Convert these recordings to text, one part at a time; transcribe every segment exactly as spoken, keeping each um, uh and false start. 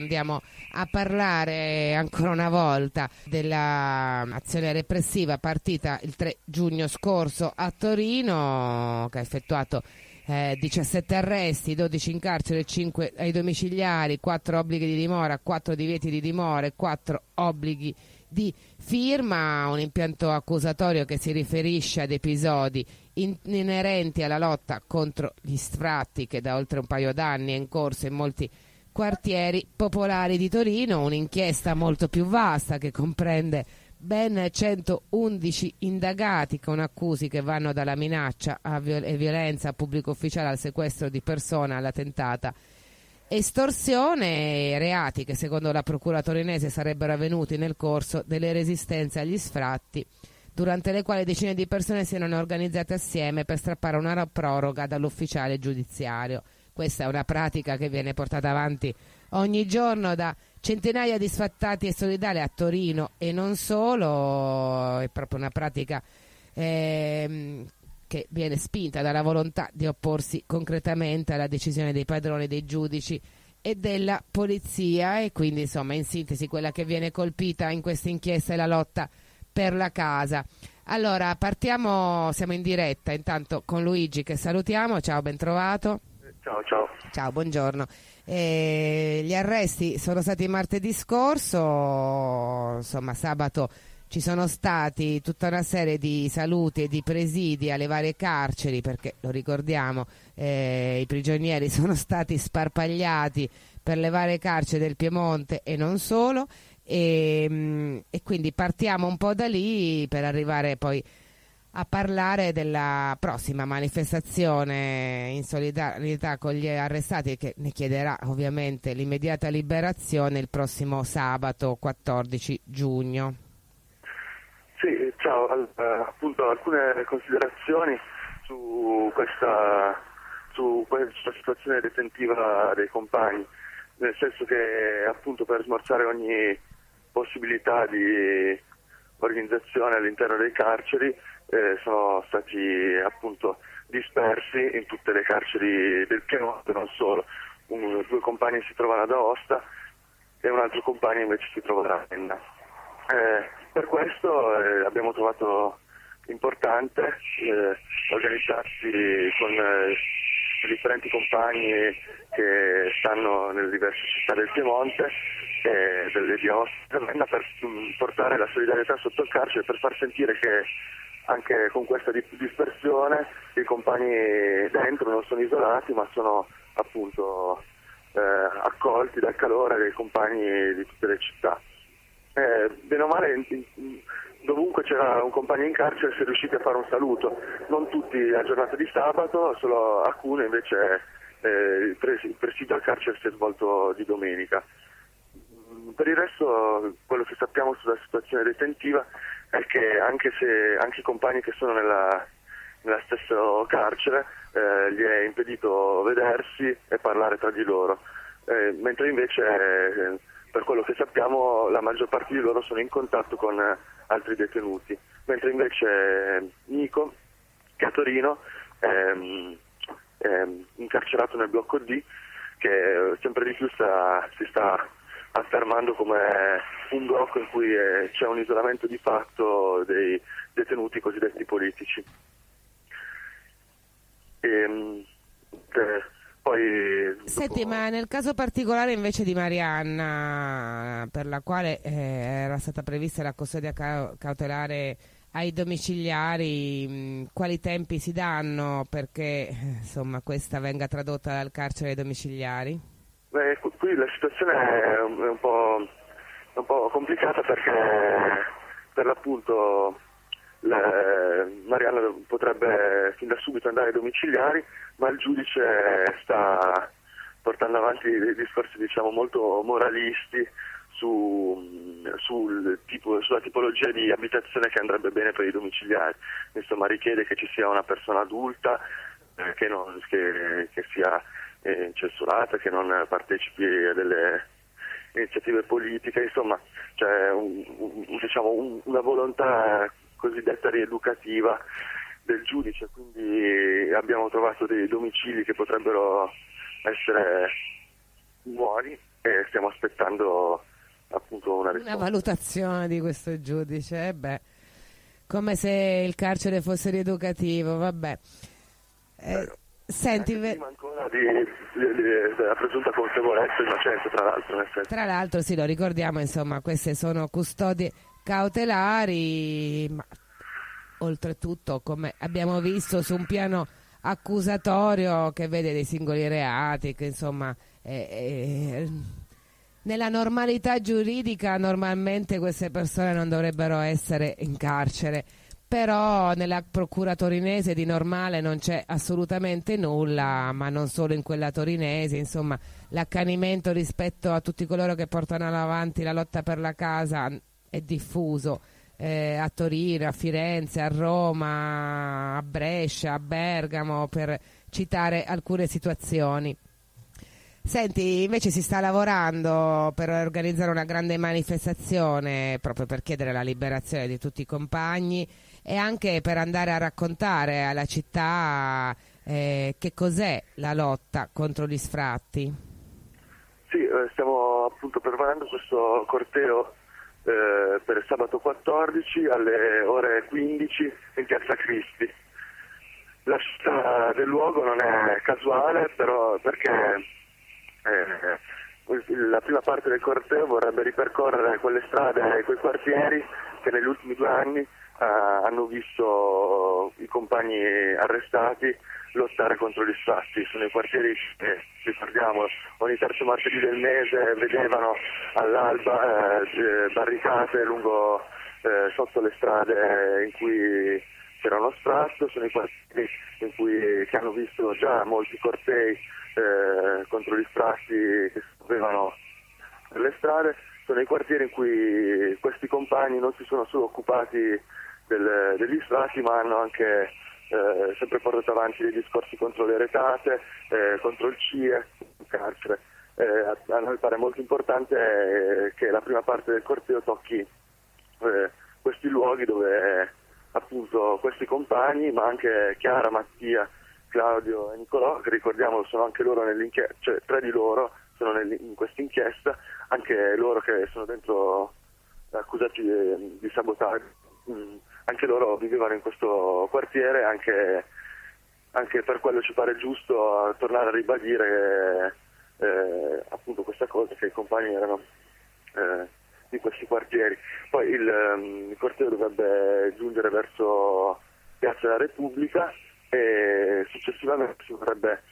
Andiamo a parlare ancora una volta dell'azione repressiva partita il tre giugno scorso a Torino, che ha effettuato eh, diciassette arresti, dodici in carcere, cinque ai domiciliari, quattro obblighi di dimora, quattro divieti di dimora e quattro obblighi di firma. Un impianto accusatorio che si riferisce ad episodi in- inerenti alla lotta contro gli sfratti che da oltre un paio d'anni è in corso in molti quartieri popolari di Torino, un'inchiesta molto più vasta che comprende ben centoundici indagati con accusi che vanno dalla minaccia a viol- e violenza a pubblico ufficiale al sequestro di persona alla tentata estorsione, reati che secondo la procura torinese sarebbero avvenuti nel corso delle resistenze agli sfratti, durante le quali decine di persone si erano organizzate assieme per strappare una proroga dall'ufficiale giudiziario. Questa è una pratica che viene portata avanti ogni giorno da centinaia di sfattati e solidali a Torino e non solo. È proprio una pratica ehm, che viene spinta dalla volontà di opporsi concretamente alla decisione dei padroni, dei giudici e della polizia, e quindi insomma in sintesi quella che viene colpita in questa inchiesta è la lotta per la casa. Allora partiamo, siamo in diretta intanto con Luigi che salutiamo. Ciao, ben trovato. Ciao, ciao. Ciao, buongiorno. Eh, gli arresti sono stati martedì scorso, insomma sabato ci sono stati tutta una serie di saluti e di presidi alle varie carceri, perché lo ricordiamo, eh, i prigionieri sono stati sparpagliati per le varie carceri del Piemonte e non solo, e, e quindi partiamo un po' da lì per arrivare poi a parlare della prossima manifestazione in solidarietà con gli arrestati, che ne chiederà ovviamente l'immediata liberazione il prossimo sabato quattordici giugno. Sì, ciao, allora, appunto alcune considerazioni su questa, su questa situazione detentiva dei compagni, nel senso che appunto per smorzare ogni possibilità di organizzazione all'interno dei carceri eh, sono stati appunto dispersi in tutte le carceri del Piemonte, non solo. Un, due compagni si trovano ad Aosta e un altro compagno invece si trova a Ravenna. Eh, per questo eh, abbiamo trovato importante eh, organizzarsi con eh, i differenti compagni che stanno nelle diverse città del Piemonte e delle di Aosta per mh, portare la solidarietà sotto il carcere, per far sentire che anche con questa dispersione i compagni dentro non sono isolati, ma sono appunto eh, accolti dal calore dei compagni di tutte le città. Eh, bene o male in, in, dovunque c'era un compagno in carcere si è riusciti a fare un saluto, non tutti la giornata di sabato, solo alcune invece eh, il, pres- il presidio al carcere si è svolto di domenica. Per il resto quello che sappiamo sulla situazione detentiva è che anche se anche i compagni che sono nella, nella stessa carcere eh, gli è impedito vedersi e parlare tra di loro, eh, mentre invece eh, per quello che sappiamo la maggior parte di loro sono in contatto con eh, altri detenuti, mentre invece eh, Nico, che a Torino è, è incarcerato nel blocco D, che sempre di più sta, si sta affermando come un blocco in cui eh, c'è un isolamento di fatto dei detenuti cosiddetti politici. E, eh, poi Senti, dopo... ma nel caso particolare invece di Marianna, per la quale eh, era stata prevista la custodia ca- cautelare ai domiciliari, mh, quali tempi si danno perché insomma questa venga tradotta dal carcere ai domiciliari? Beh, qui la situazione è un, è un po', è un po' complicata perché per l'appunto la, Marianna potrebbe fin da subito andare ai domiciliari, ma il giudice sta portando avanti dei discorsi diciamo molto moralisti su, sul tipo, sulla tipologia di abitazione che andrebbe bene per i domiciliari. Insomma, richiede che ci sia una persona adulta eh, che, non, che, che sia eh, censurata, che non partecipi a delle iniziative politiche, insomma c'è un, un, diciamo un, una volontà cosiddetta rieducativa del giudice, quindi abbiamo trovato dei domicili che potrebbero essere buoni e stiamo aspettando appunto una risposta. Una valutazione di questo giudice, eh beh, come se il carcere fosse rieducativo, vabbè. Eh, senti, ve... prima ancora di, di, di, della presunta colpevolezza innocenza, tra l'altro, nel senso. Tra l'altro, sì, lo ricordiamo, insomma, queste sono custodie cautelari, ma oltretutto, come abbiamo visto, su un piano accusatorio che vede dei singoli reati, che insomma, eh, eh, nella normalità giuridica normalmente queste persone non dovrebbero essere in carcere, però nella procura torinese di normale non c'è assolutamente nulla, ma non solo in quella torinese, insomma, l'accanimento rispetto a tutti coloro che portano avanti la lotta per la casa è diffuso. Eh, a Torino, a Firenze, a Roma, a Brescia, a Bergamo, per citare alcune situazioni. Senti, invece si sta lavorando per organizzare una grande manifestazione proprio per chiedere la liberazione di tutti i compagni e anche per andare a raccontare alla città eh, che cos'è la lotta contro gli sfratti. Sì, eh, stiamo appunto preparando questo corteo Eh, per sabato quattordici alle ore quindici in piazza Cristi. La scelta del luogo non è casuale, però perché eh, la prima parte del corteo vorrebbe ripercorrere quelle strade e quei quartieri che negli ultimi due anni eh, hanno visto i compagni arrestati lottare contro gli sfratti. Sono i quartieri che, ricordiamo, ogni terzo martedì del mese vedevano all'alba eh, barricate lungo eh, sotto le strade in cui c'era uno sfratto. Sono i quartieri in cui, che hanno visto già molti cortei eh, contro gli sfratti che si muovevano per le strade. Sono i quartieri in cui questi compagni non si sono solo occupati del, degli sfratti, ma hanno anche Eh, sempre portato avanti dei discorsi contro le retate, eh, contro il C I E, il carcere. Eh, a, a noi pare molto importante eh, che la prima parte del corteo tocchi eh, questi luoghi dove eh, appunto questi compagni, ma anche Chiara, Mattia, Claudio e Nicolò, che ricordiamo sono anche loro nell'inchiesta, cioè tre di loro sono in questa inchiesta, anche loro che sono dentro accusati di, di sabotaggio. Mm. Anche loro vivevano in questo quartiere, anche, anche per quello ci pare giusto tornare a ribadire eh, appunto questa cosa, che i compagni erano eh, di questi quartieri. Poi il, um, il corteo dovrebbe giungere verso Piazza della Repubblica e successivamente si vorrebbe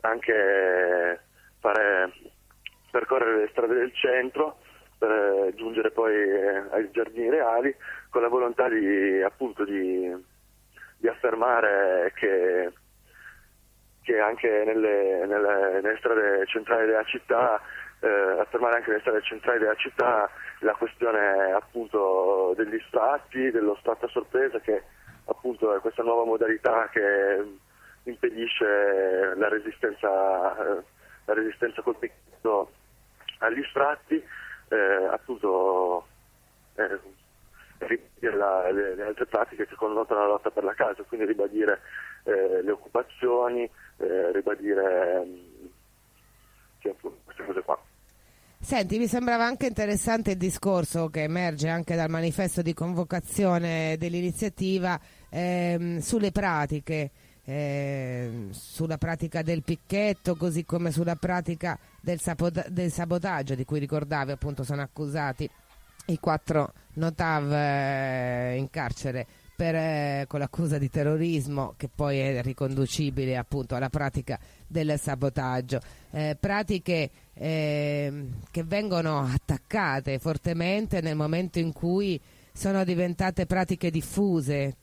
anche fare percorrere le strade del centro per giungere poi ai Giardini Reali, con la volontà di appunto di, di affermare che, che anche nelle, nelle, nelle strade centrali della città, eh, affermare anche nelle strade centrali della città la questione appunto degli sfratti, dello sfratto a sorpresa, che appunto è questa nuova modalità che impedisce la resistenza, eh, la resistenza col picchetto agli sfratti, eh, appunto eh, ribadire la, le, le altre pratiche che connotano la lotta per la casa, quindi ribadire eh, le occupazioni, eh, ribadire eh, sì, appunto, queste cose qua. Senti, mi sembrava anche interessante il discorso che emerge anche dal manifesto di convocazione dell'iniziativa ehm, sulle pratiche, ehm, sulla pratica del picchetto, così come sulla pratica del, sapota- del sabotaggio, di cui ricordavi appunto sono accusati i quattro notav eh, in carcere per, eh, con l'accusa di terrorismo, che poi è riconducibile appunto alla pratica del sabotaggio, eh, pratiche eh, che vengono attaccate fortemente nel momento in cui sono diventate pratiche diffuse.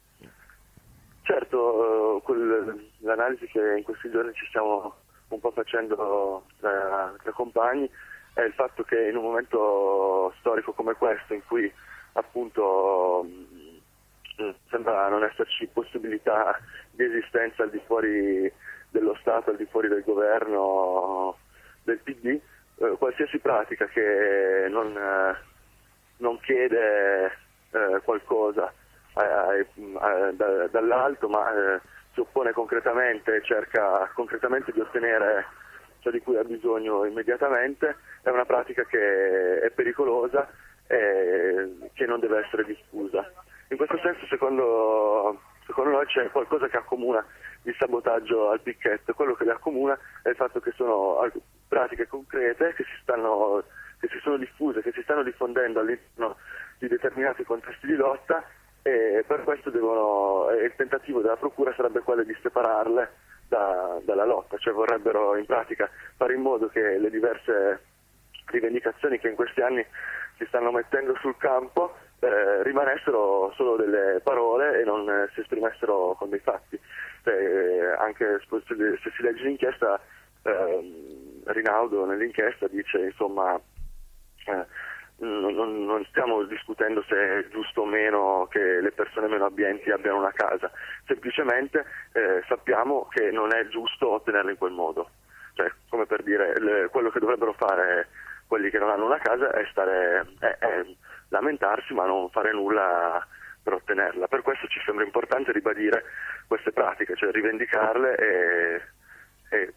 Certo, uh, quel, l'analisi che in questi giorni ci stiamo un po' facendo tra, tra compagni è il fatto che in un momento storico come questo, in cui appunto mh, sembra non esserci possibilità di esistenza al di fuori dello Stato, al di fuori del governo, del P D, eh, qualsiasi pratica che non, eh, non chiede eh, qualcosa eh, eh, da, dall'alto, ma eh, si oppone concretamente, cerca concretamente di ottenere ciò di cui ha bisogno immediatamente, è una pratica che è pericolosa e che non deve essere diffusa. In questo senso, secondo, secondo noi c'è qualcosa che accomuna il sabotaggio al picchetto. Quello che li accomuna è il fatto che sono pratiche concrete che si stanno che si sono diffuse, che si stanno diffondendo all'interno di determinati contesti di lotta, e per questo devono, il tentativo della procura sarebbe quello di separarle da, dalla lotta, cioè vorrebbero in pratica fare in modo che le diverse rivendicazioni che in questi anni si stanno mettendo sul campo eh, rimanessero solo delle parole e non eh, si esprimessero con dei fatti. Cioè, anche se, se si legge l'inchiesta, eh, Rinaudo nell'inchiesta dice insomma eh, non, non stiamo discutendo se è giusto o meno che le persone meno abbienti abbiano una casa, semplicemente eh, sappiamo che non è giusto ottenerla in quel modo. Cioè, come per dire, le, quello che dovrebbero fare quelli che non hanno una casa è stare è, è lamentarsi ma non fare nulla per ottenerla. Per questo ci sembra importante ribadire queste pratiche, cioè rivendicarle e, e eh,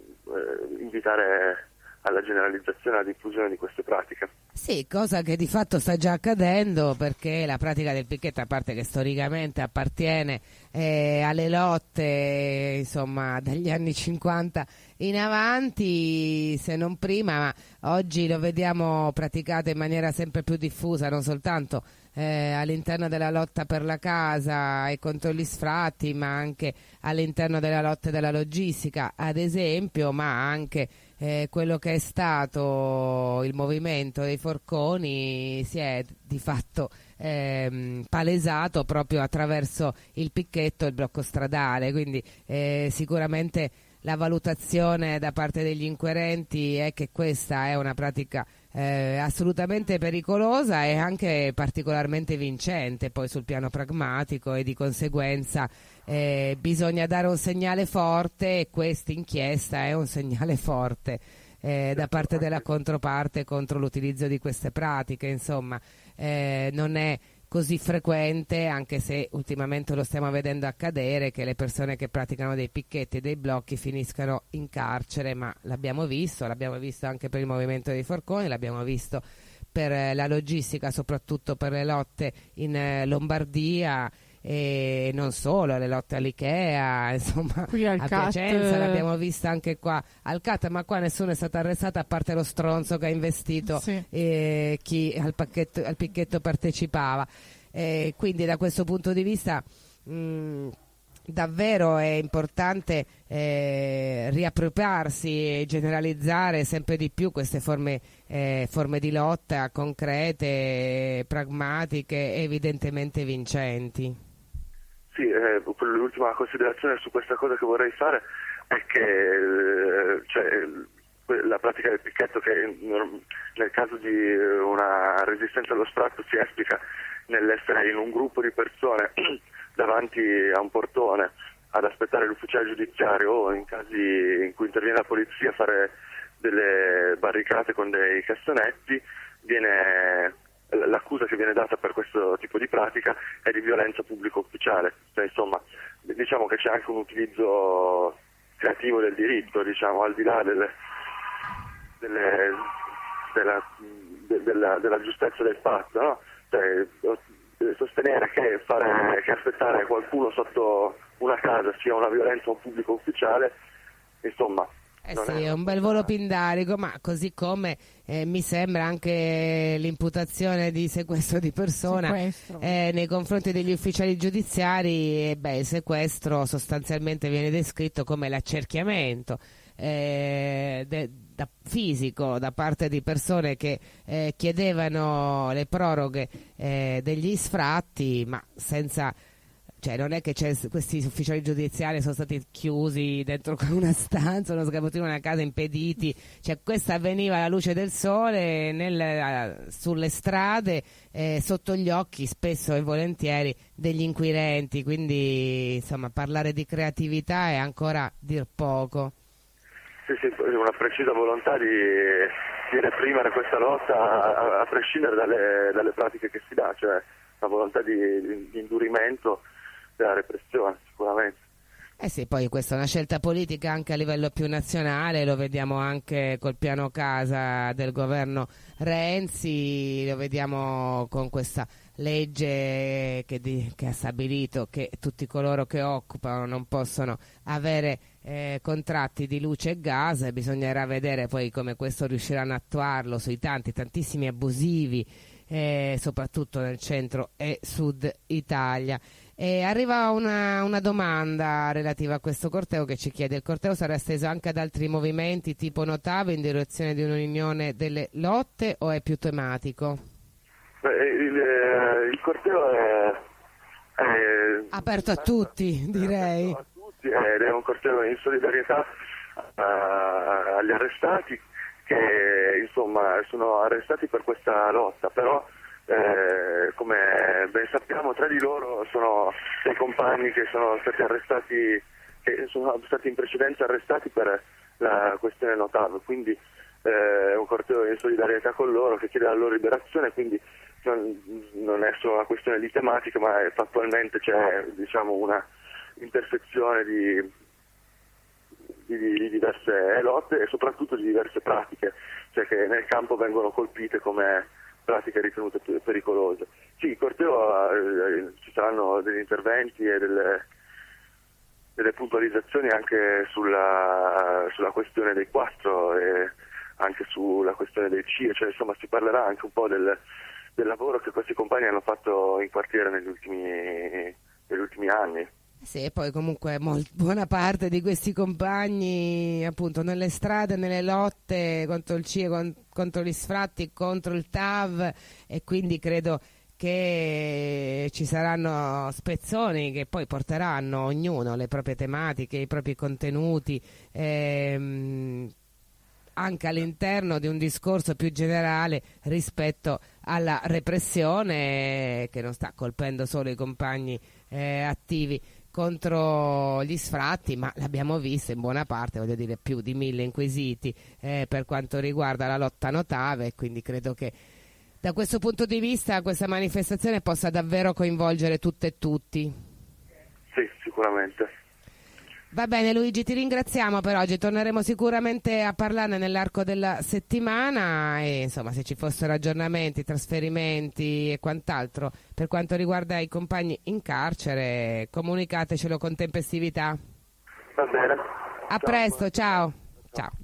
invitare alla generalizzazione e alla diffusione di queste pratiche. Sì, cosa che di fatto sta già accadendo, perché la pratica del picchetto, a parte che storicamente appartiene eh, alle lotte, insomma, dagli anni cinquanta in avanti, se non prima, ma oggi lo vediamo praticato in maniera sempre più diffusa, non soltanto eh, all'interno della lotta per la casa e contro gli sfratti, ma anche all'interno della lotta della logistica, ad esempio, ma anche Eh, quello che è stato il movimento dei forconi si è di fatto ehm, palesato proprio attraverso il picchetto e il blocco stradale, quindi eh, sicuramente la valutazione da parte degli inquirenti è che questa è una pratica eh, assolutamente pericolosa e anche particolarmente vincente poi sul piano pragmatico, e di conseguenza eh, bisogna dare un segnale forte, e questa inchiesta è un segnale forte eh, da parte della controparte contro l'utilizzo di queste pratiche. Insomma, eh, non è così frequente, anche se ultimamente lo stiamo vedendo accadere, che le persone che praticano dei picchetti e dei blocchi finiscano in carcere, ma l'abbiamo visto, l'abbiamo visto anche per il movimento dei forconi, l'abbiamo visto per eh, la logistica, soprattutto per le lotte in eh, Lombardia, e non solo, le lotte all'Ikea, insomma, a Piacenza l'abbiamo vista anche qua al C A T, ma qua nessuno è stato arrestato a parte lo stronzo che ha investito sì. eh, chi al, pacchetto, al picchetto partecipava, eh, quindi da questo punto di vista mh, davvero è importante eh, riappropriarsi e generalizzare sempre di più queste forme, eh, forme di lotta concrete, pragmatiche, evidentemente vincenti. Sì, eh, l'ultima considerazione su questa cosa che vorrei fare è che eh, cioè, la pratica del picchetto, che nel caso di una resistenza allo sfratto si esplica nell'essere in un gruppo di persone davanti a un portone ad aspettare l'ufficiale giudiziario, o in casi in cui interviene la polizia a fare delle barricate con dei cassonetti, viene l'accusa che viene data per questo tipo di pratica è di violenza pubblico ufficiale. Cioè, insomma, diciamo che c'è anche un utilizzo creativo del diritto, diciamo, al di là delle, delle, della, de, della, della giustezza del fatto, no? Cioè, sostenere che, fare, che aspettare qualcuno sotto una casa sia una violenza a un pubblico ufficiale, insomma. Eh sì, è un bel volo pindarico, ma così come eh, mi sembra anche l'imputazione di sequestro di persona sequestro. Eh, nei confronti degli ufficiali giudiziari. Eh, beh, il sequestro sostanzialmente viene descritto come l'accerchiamento eh, de, da, fisico da parte di persone che eh, chiedevano le proroghe eh, degli sfratti, ma senza... Cioè, non è che c'è, questi ufficiali giudiziari sono stati chiusi dentro una stanza, uno sgabuzzino, una casa, impediti. Cioè, questa avveniva alla luce del sole, nel, sulle strade, eh, sotto gli occhi spesso e volentieri degli inquirenti. Quindi, insomma, parlare di creatività è ancora dir poco. Sì, sì, una precisa volontà di, di reprimere questa lotta a, a prescindere dalle, dalle pratiche che si dà, cioè una volontà di, di, di indurimento della repressione, sicuramente. Eh sì, poi questa è una scelta politica anche a livello più nazionale, lo vediamo anche col piano casa del governo Renzi, lo vediamo con questa legge che, di, che ha stabilito che tutti coloro che occupano non possono avere eh, contratti di luce e gas, e bisognerà vedere poi come questo riusciranno a attuarlo sui tanti, tantissimi abusivi, eh, soprattutto nel centro e sud Italia. E arriva una, una domanda relativa a questo corteo che ci chiede: il corteo sarà esteso anche ad altri movimenti tipo Notave in direzione di un'unione delle lotte o è più tematico? Beh, il, eh, il corteo è, è aperto a tutti, direi. Aperto a tutti, ed è un corteo in solidarietà uh, agli arrestati che insomma sono arrestati per questa lotta, però Eh, come ben sappiamo tra di loro sono dei compagni che sono stati arrestati, che sono stati in precedenza arrestati per la questione Notave, quindi eh, è un corteo in solidarietà con loro che chiede la loro liberazione, quindi non, non è solo una questione di tematica, ma è, fattualmente c'è diciamo una intersezione di, di, di diverse lotte e soprattutto di diverse pratiche, cioè che nel campo vengono colpite come pratiche ritenute più pericolose. Sì, il corteo eh, ci saranno degli interventi e delle, delle puntualizzazioni anche sulla, sulla questione dei quattro e anche sulla questione del C I E, cioè insomma si parlerà anche un po' del, del lavoro che questi compagni hanno fatto in quartiere negli ultimi, negli ultimi anni. Sì, e poi comunque molt, buona parte di questi compagni appunto nelle strade, nelle lotte contro il C I E, con, contro gli sfratti, contro il T A V, e quindi credo che ci saranno spezzoni che poi porteranno ognuno le proprie tematiche, i propri contenuti, ehm, anche all'interno di un discorso più generale rispetto alla repressione che non sta colpendo solo i compagni eh, attivi contro gli sfratti, ma l'abbiamo visto in buona parte, voglio dire, più di mille inquisiti eh, per quanto riguarda la lotta Notave, quindi credo che da questo punto di vista questa manifestazione possa davvero coinvolgere tutte e tutti. Sì, sicuramente. Va bene Luigi, ti ringraziamo per oggi, torneremo sicuramente a parlarne nell'arco della settimana e insomma se ci fossero aggiornamenti, trasferimenti e quant'altro per quanto riguarda i compagni in carcere comunicatecelo con tempestività. Va bene. A presto, ciao. Ciao.